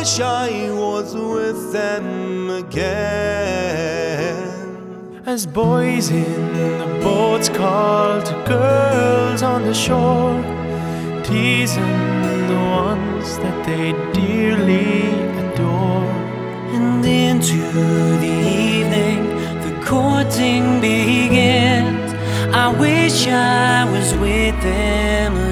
wish I was with them again. As boys in the boats call to girls on the shore, teasing the ones that they dearly adore. And into the evening, the courting begins. I wish I was with them